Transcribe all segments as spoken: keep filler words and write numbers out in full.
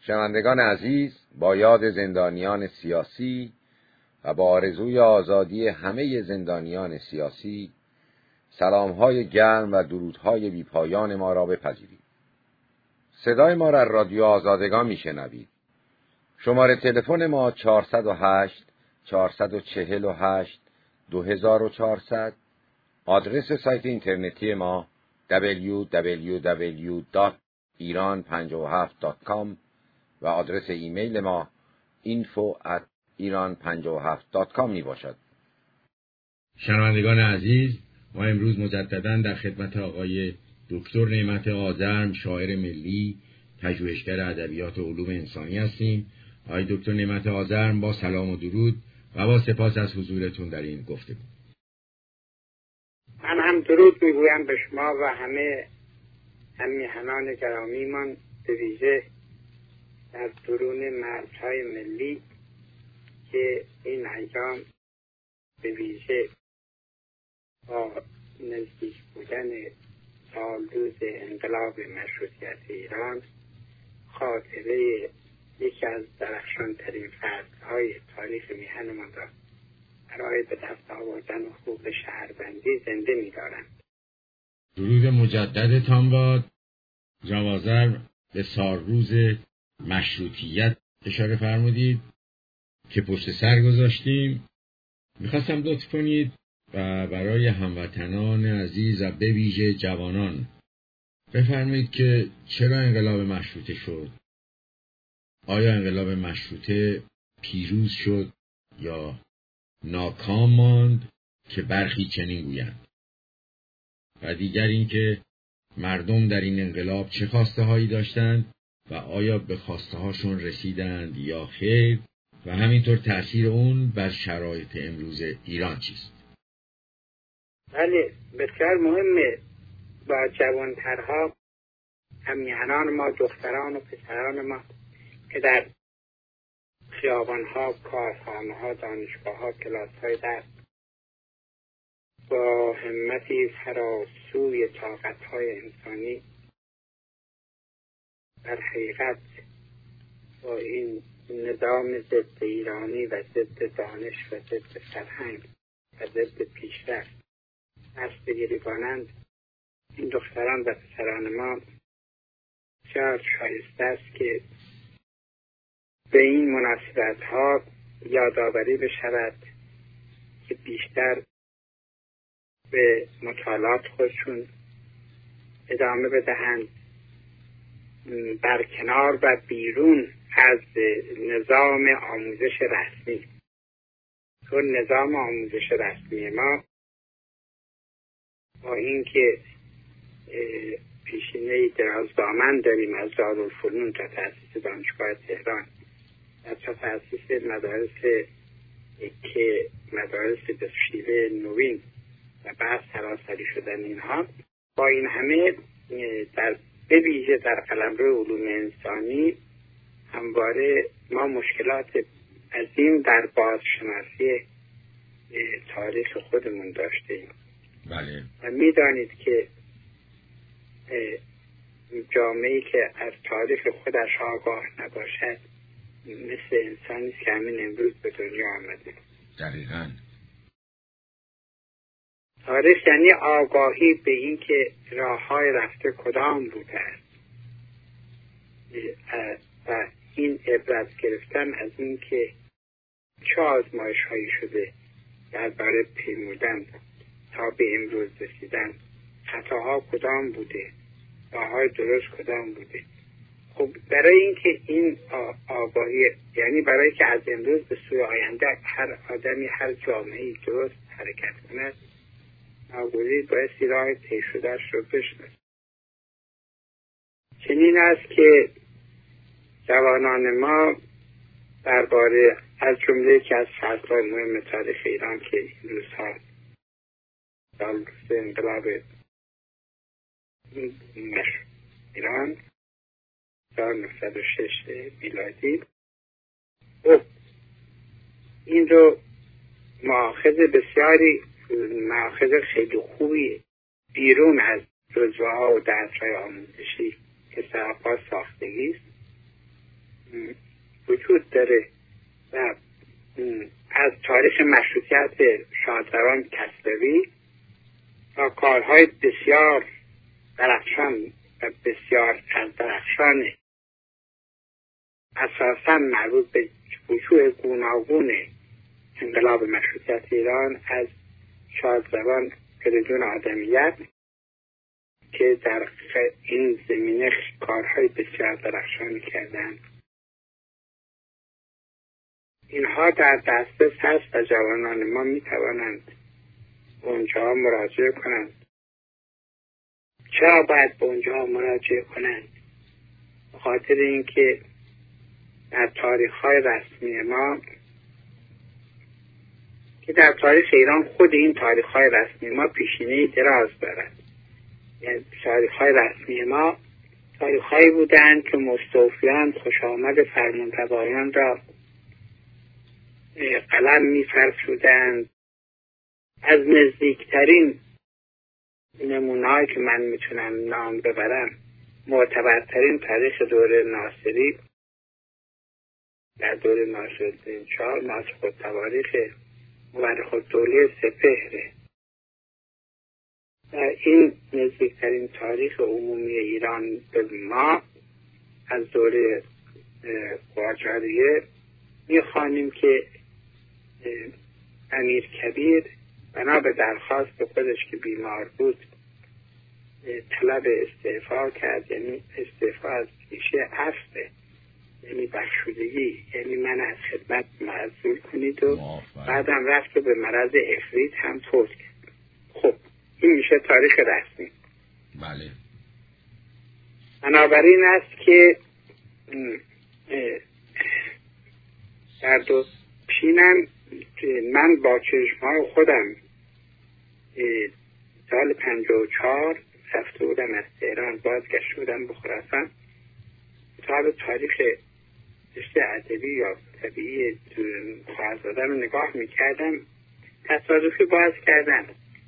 شنوندگان عزیز، با یاد زندانیان سیاسی و با آرزوی آزادی همه زندانیان سیاسی، سلام‌های گرم و درودهای بی‌پایان ما را بپذیرید. صدای ما را رادیو آزادگان میشنوید. شماره تلفن ما چهارصد و هشت چهارصد و چهل و هشت دو هزار و چهارصد، آدرس سایت اینترنتی ما دبلیو دبلیو دبلیو دات ایران پنجاه و هفت دات کام و آدرس ایمیل ما اینفو ات ایران پنجاه و هفت دات کام می باشد. شنوندگان عزیز، ما امروز مجدداً در خدمت آقای دکتر نعمت آذرم، شاعر ملی، پژوهشگر ادبیات و علوم انسانی هستیم. آقای دکتر نعمت آذرم، با سلام و درود و با سپاس از حضورتون در این گفتگو. من هم درود میگویم به شما و همه همیهنان گرامیمان، به ویژه در درون مرزهای ملی که این ایام به ویژه با نزدیک بودن سال روز انقلاب مشروطیت ایران خاطره یکی از درخشانترین فصل‌های تاریخ میهنمان را برای به دست آوردن حقوق شهروندی زنده می‌دارند. درود مجددتان باد. جوازر به سالروز مشروطیت اشاره فرمودید که پشت سر گذاشتیم. میخواستم لطف کنید و برای هموطنان عزیز و به ویژه جوانان بفرمایید که چرا انقلاب مشروطه شد؟ آیا انقلاب مشروطه پیروز شد یا ناکام ماند که برخی چنین گویند؟ و دیگر این که مردم در این انقلاب چه خواسته هایی داشتند و آیا به خواسته هاشون رسیدند یا خیر، و همینطور تأثیر اون بر شرایط امروز ایران چیست؟ بله، بسیار مهمه با جوانترها، همیهنان ما، دختران و پسران ما که در خیابانها، کارخانه‌ها، دانشگاه‌ها، کلاس‌های درس با همتی فراسوی طاقت‌های انسانی در حقیقت با این نظام ضد ایرانی و ضد دانش و ضد فرهنگ و ضد پیشرفت دست بگیری کنند، این دختران و پسران ما بسیار شایسته است که به این مناسبت ها یادآوری بشود که بیشتر به مطالعات خودشون ادامه بدهند، برکنار و بیرون از نظام آموزش رسمی. چون نظام آموزش رسمی ما با اینکه پیشینه درازدامن داریم از دارالفنون تا تأسیس دانشگاه تهران و تا تأسیس مدارس که مدارس به شیوه نوین و بعد سراسری شدن اینها، با این همه در به ویژه در قلمرو علوم انسانی همواره ما مشکلات عظیم در بازشناسی تاریخ خودمون داشتیم. بله. و میدانید که جامعه‌ای که از تاریخ خودش آگاه نباشد مثل انسانی که همین امروز به دنیا آمده. دقیقاً. تاریخ یعنی آگاهی به این که راه‌های رفته کدام بوده است و این عبرت گرفتن از این که چه آزمایش‌هایی شده درباره پیمودن تا به امروز رسیدن، خطاها کدام بوده، راه‌های درست کدام بوده. خب برای اینکه این آگاهی، یعنی برای که از امروز به سوی آینده هر آدمی، هر جامعه‌ای درست حرکت کند، ناگزیر بایستی راه طی شده‌اش رو بشناسد. چنین است که جوانان ما درباره از جمله که از فصل‌های مهم تاریخ ایران که این روزها سال روز انقلاب ایران هزار و نهصد و شش میلادی، خب این رو مآخذ بسیاری مآخذ خیلی خوبی بیرون از جزوه ها و درس‌های آموزشی که سراپا ساختگی است داره و از تاریخ مشروطیت شاهزاده کسروی و کارهای بسیار درخشان و بسیار از درخشان اساساً مربوط به وجوه گوناگون انقلاب مشروطیت ایران از شاهزاده فریدون آدمیت که در این زمینه کارهای بسیار درخشانی کردند. اینها در دسترس هست و جوانان ما می توانند اونجا مراجعه کنند. چرا باید به اونجا مراجعه کنند؟ به خاطر اینکه در تاریخ‌های رسمی ما که در تاریخ ایران خود این تاریخ‌های رسمی ما پیشینه دراز دارد. یعنی تاریخ‌های رسمی ما تاریخ‌هایی بودند که مستوفیان خوش آمد فرمانروایان را قلم می‌فرسودند. از نزدیکترین نمونه‌هایی که من میتونم نام ببرم معتبرترین تاریخ دوره ناصری در دوره ناصرالدین شاه ناسخ التواریخ مورخ الدوله سپهره. در این نزدیکترین تاریخ عمومی ایران به ما از دوره قاجاریه میخوانیم که امیر کبیر بنا به درخواست خودش که بیمار بود طلب استعفا کرد، یعنی استعفا از پیشه اصله، یعنی بخشودگی، یعنی من از خدمت معزول کنید و بعدم رفت و به مرض افریت هم فوت کرد. خب این میشه تاریخ رسمی. بله. بنابراین است که در دو پیشینم من با چشم‌های خودم سال پنجاه و چهار رفته بودم از تهران، بازگشته بودم به خراسان، کتاب تاریخ رشته ادبی یا طبیعی خواهرزاده رو نگاه میکردم، تصادفی باز کردم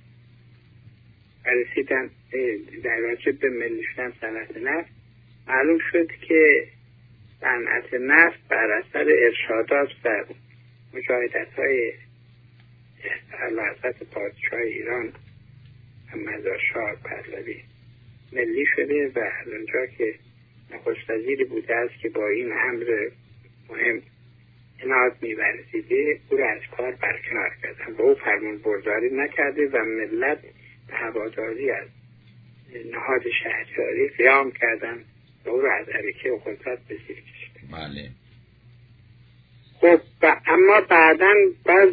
رسیدم در راجع به ملی شدن صنعت نفت. معلوم شد که صنعت نفت بر اثر ارشادات و مجاهدت های اعلیحضرت پادشاه ایران محمد شاه پهلوی ملی شده و از اونجا که نخست وزیری بوده است که با این امر مهم عناد می‌ورزیده او را از کار برکنار کردن و او فرمان برداری نکرده و ملت به هواداری از نهاد شهرداری قیام کردن و او را از ارکه و قدرت به زیر کشید. بله. خب اما بعداً باز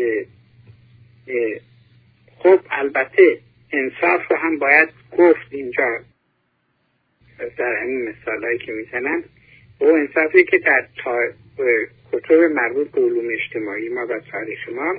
خب البته انصاف رو هم باید گفت اینجا در این مثالایی که میزنن، و انصافی که در تا... کتب مربوط به علوم اجتماعی ما و تاریخ ما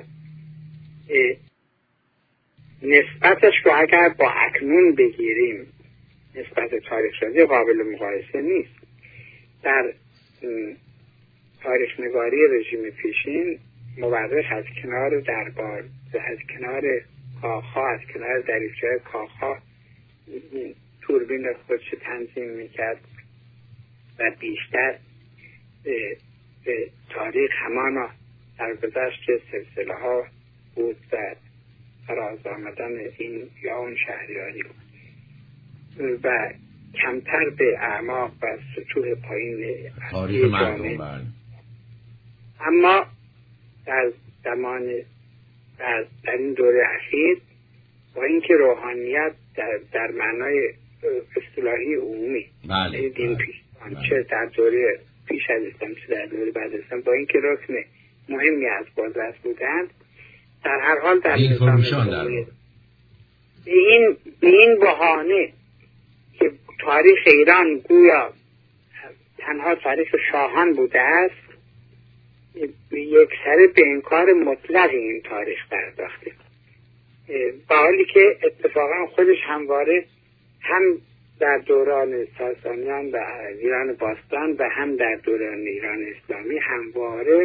نسبتش رو اگر با اکنون بگیریم نسبت تاریخ شده قابل مقایسه نیست. در تاریخ نگاری رژیم پیشین مورخ از کنار دربار، از کنار کاخها، از کنار دریچه کاخها توربین خودش تنظیم میکرد و بیشتر به, به تاریخ همانا در گذشت سلسله ها بود و فراز آمدن این یا اون شهریاری بود و کمتر به اعماق و سطوح پایین تاریخ مردم. اما در زمان در, در این دوره اخیر با اینکه روحانیت در, در معنای اصطلاحی عمومی بله. دین پیش بله. چه در دوره پیش از اسلام چه در دوره بعد اسلام با اینکه رکن مهمی از بازرس بودند، در هر حال در نظام جمهوری این این بهانه که تاریخ ایران گویا تنها تاریخ شاهان بوده است یک سره به انکار مطلق این تاریخ پرداخته، با حالی که اتفاقا خودش همواره هم در دوران ساسانیان و ایران باستان و هم در دوران ایران اسلامی همواره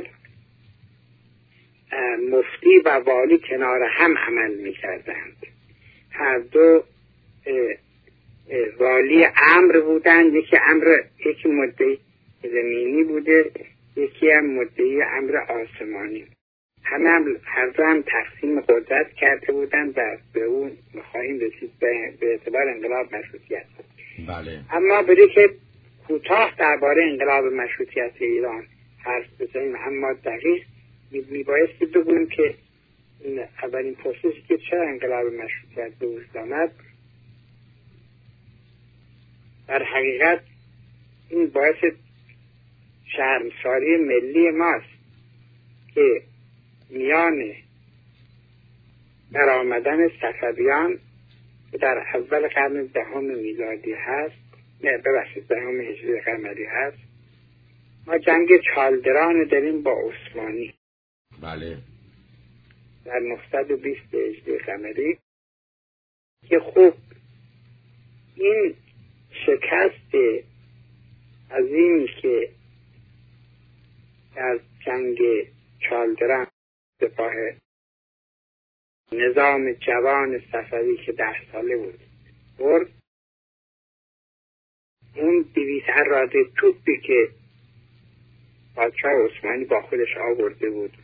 مفتی و والی کنار هم عمل می کردند. هر دو والی امر بودند، یکی امر یکی مدعی زمینی بوده، یکی هم مدعی امر آسمانی. همه هم هر دو هم تقسیم قدرت کرده بودند و به اون می‌خواهیم رسید به, به اعتبار انقلاب مشروطیت. بله. اما برای که کوتاه درباره انقلاب مشروطیت ایران حرف بزنیم، اما دقیق میبایستی بگوییم که اولین پرسشی که چرا انقلاب مشروطیت به وجود آمد، در حقیقت این باعث شرمساری ملی ماست که میان در آمدن صفویان که در اول قرن دهم میلادی هست، نه ببخشید دهم هجری قمری هست، ما جنگ چالدران داریم با عثمانی. بله. در نهصد و بیست هجری قمری که خوب این شکست عظیمی که در جنگ چالدران سپاه نظام جوان صفوی که ده ساله بود برد، اون دویست اراده توپی که پادشاه عثمانی با خودش آورده بود،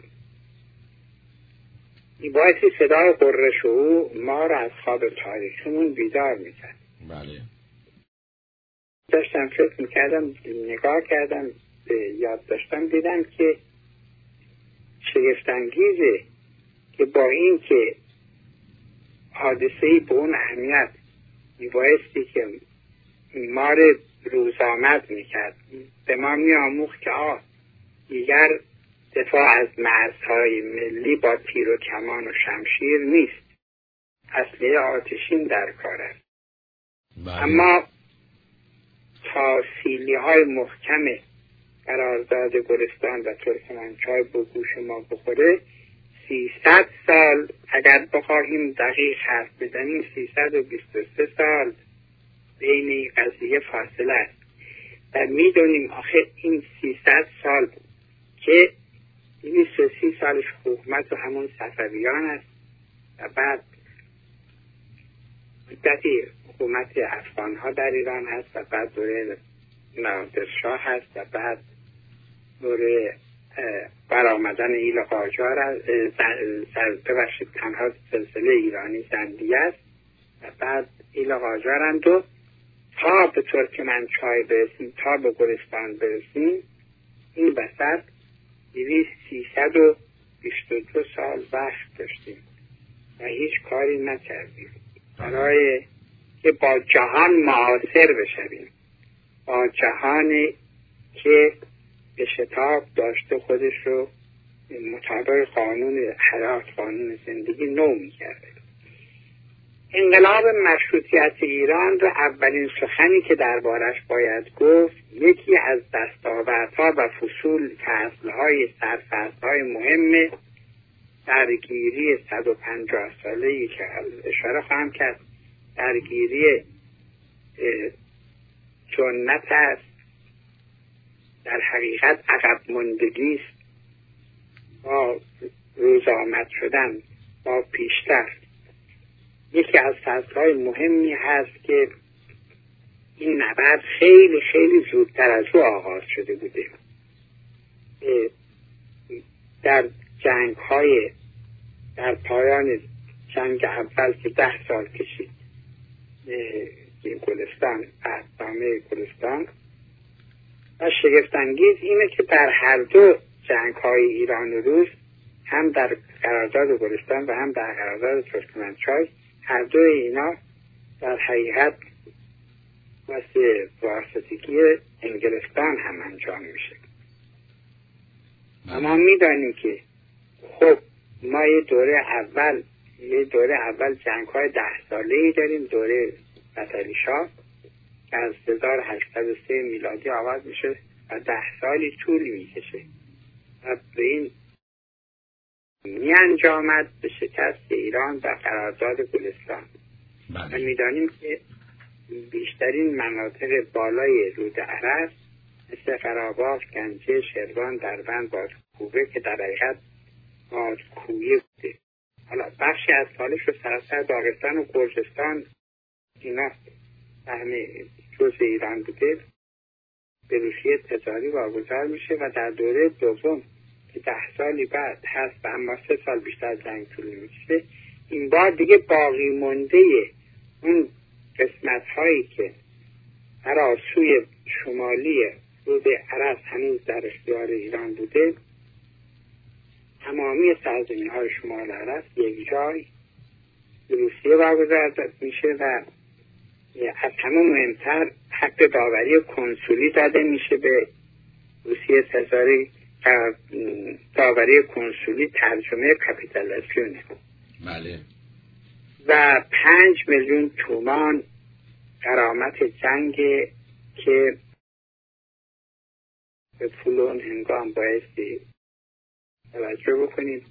این باعثی صدای قررش او ما را از خواب تاریخیمون بیدار میکرد. بله. داشتم فکر میکردم، نگاه کردم، یاد داشتم، دیدم که شگفت‌انگیزه که با این که حادثه‌ای به اون اهمیت میبایستی که ما رو روز آمد میکرد، به ما میآموخت که آه دیگر دفاع از مرزهای ملی با تیر و کمان و شمشیر نیست، اسلحه آتشین در کار است. بله. اما تا سیلی های محکم قرارداد گلستان و ترکمنچای به گوش ما بخوره، سیصد سال اگر بخواهیم دقیق حرف بزنیم سیصد و بیست و سه سال بین این قضیه فاصله است و میدونیم آخه این سیصد سال که دویست و سی سالش حکومت و همون صفویان است و بعد مدتی حکومت افغان ها در ایران هست و بعد دوره نادرشاه هست و بعد دوره برآمدن ایل قاجار است، ببخشید تنها سلسله ایرانی زندیه است و بعد ایل قاجارند و تا به ترکمنچای برسیم، تا به گلستان برسیم، این وسط دویست سیصد و بیست و دو سال وقت داشتیم و هیچ کاری نکردیم برای که با جهان معاصر بشویم، با جهانی که به شتاب داشته خودش رو مطابق قانون حیات، قانون زندگی نو می‌کرده. انقلاب مشروطیت ایران رو اولین سخنی که دربارش باید گفت، یکی از دستاوردها و فصول فصل‌های سرفصل‌های مهم درگیری صد و پنجاه ساله‌ای که اشاره خواهم کرد، درگیری سنت است، در حقیقت عقب ماندگی است با روز آمد شدن، با پیشرفت. یکی از فصل‌های مهمی هست که این نبرد خیلی خیلی زودتر از او آغاز شده بوده. در جنگ‌های در پایان جنگ اول که ده سال کشید گلستان، احکامه گلستان، و شگفت‌انگیز اینه که در هر دو جنگ‌های ایران و روس، هم در قرارداد گلستان و هم در قرارداد ترکمنچای، هر دو اینا در حقیقت واسه واسطگی انگلستان هم انجام میشه. اما میدانیم که خب ما یه دوره اول یه دوره اول جنگ‌های ده ساله‌ای داریم، دوره فتحعلی شاه که از هزار و هشتصد و سه میلادی آغاز میشه و ده سالی طول میکشه و به این می انجامد به شکست ایران و قرارداد گلستان. و میدانیم که بیشترین مناطق بالای رود ارس مثل قره‌باغ، گنجه، شروان، دربند، بادکوبه که در حقیقت بادکویه بوده، حالا بخشی از سالش رو سراسر داغستان و گرجستان اینا همه جزء ایران بوده، به روسیه تزاری واگذار میشه و در دوره دوم که ده سالی بعد هست و اما سه سال بیشتر جنگ طول میشه، این بار دیگه باقی مونده اون قسمت هایی که هراسوی شمالی رود ارس هنوز در اختیار ایران بوده، تمامی سرزمین های شمال ارس یک جای روسیه واگذار میشه و از همه مهمتر حق داوری کنسولی داده میشه به روسیه تزاری و داوری کنسولی ترجمه کاپیتولاسیونه. بله. و پنج میلیون تومان غرامت جنگ که به پول اون هنگام بایستی توجه بکنیم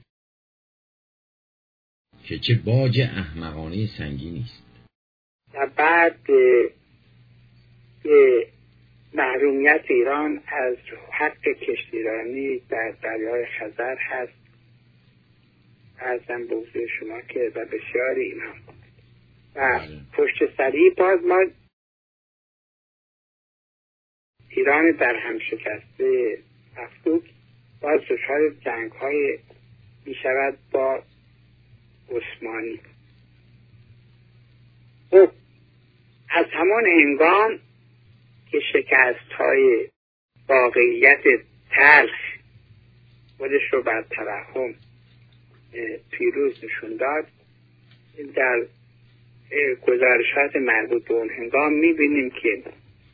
که چه باج احمقانه سنگینی است. و بعد به, به محرومیت ایران از حق کشتیرانی در دریای خزر هست، ارزم به حضور شما که و بسیاری اینا و پشت سری باز ما ایران در هم شکسته مفلوک باز دچار جنگ های می شود با عثمانی. خب از همان هنگام که شکست های واقعیت تلخ خودش رو بر توهم پیروز نشون داد، در گزارشات مربوط به اون هنگام میبینیم که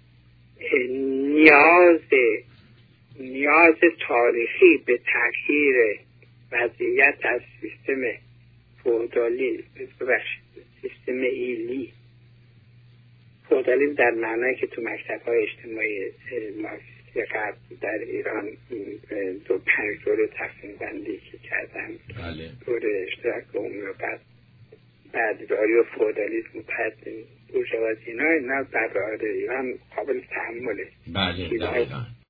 نیاز نیاز تاریخی به تغییر وضعیت از سیستم فئودالی ببخشید سیستم ایلی، فئودالیسم در معنی که تو مکتب‌های اجتماعی مارکسیستی غرب در ایران دو پنج دوره تقسیم بندی که کردن، بله. دوره اشتراک عمومی و بعد بعدداری و فئودالیسم و بعد بورژوازی، اینا اینا در ایران قابل تحمله. بله دقیقاً.